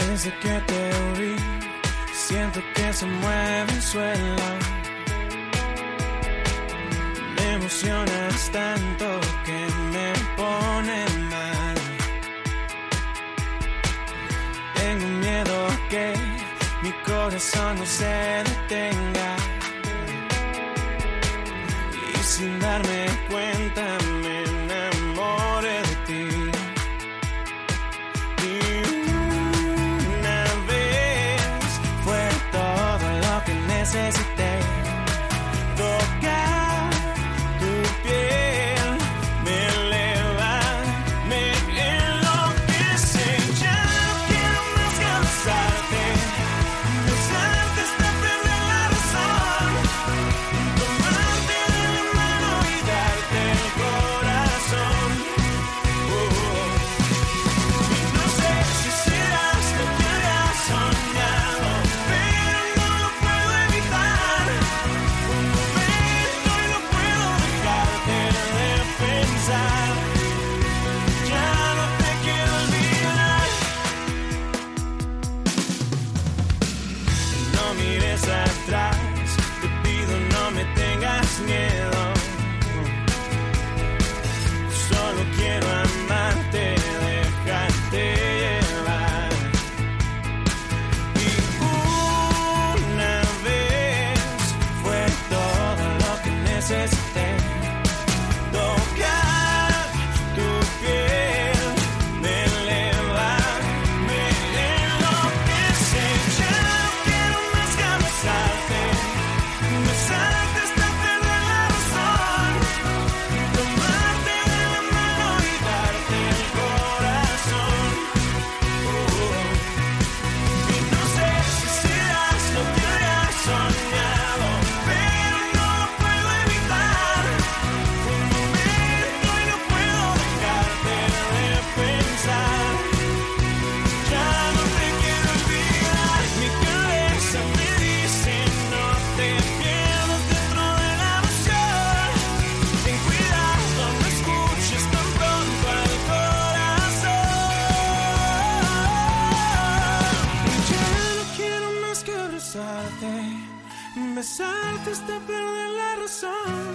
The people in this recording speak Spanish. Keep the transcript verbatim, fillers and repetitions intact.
Desde que te vi, siento que se mueve el suelo. Me emocionas tanto que me pone mal. Tengo miedo que mi corazón no se detenga. Y sin darme cuenta me enamoré de ti. Y una vez fue todo lo que necesité. Tocar tu piel me eleva, me enloquece. Ya no quiero más que abrazarte, besarte hasta perder la razón, tomarte de la mano y darte el corazón. Oh. Y no sé si serás lo que había soñado, pero no lo puedo evitar. Un momento y no puedo dejarte de pensar. Ya no te quiero olvidar. No mires atrás, te pido no me tengas miedo. Solo quiero amarte, dejarte llevar. Y una vez fue todo lo que necesité. Tocar tu piel me eleva, me enloquece. Ya no quiero más que abrazarte, besarte hasta perder la razón, tomarte de la mano y darte el corazón. Oh. Y no sé si serás lo que había soñado, pero no lo puedo evitar. Un momento y no puedo dejarte de pensar. Ya no te quiero olvidar. Mi cabeza me dice no te pierdas dentro de la emoción. Ten cuidado, no escuches tan pronto al corazón. Ya no quiero más que abrazarte, besarte hasta perder la razón,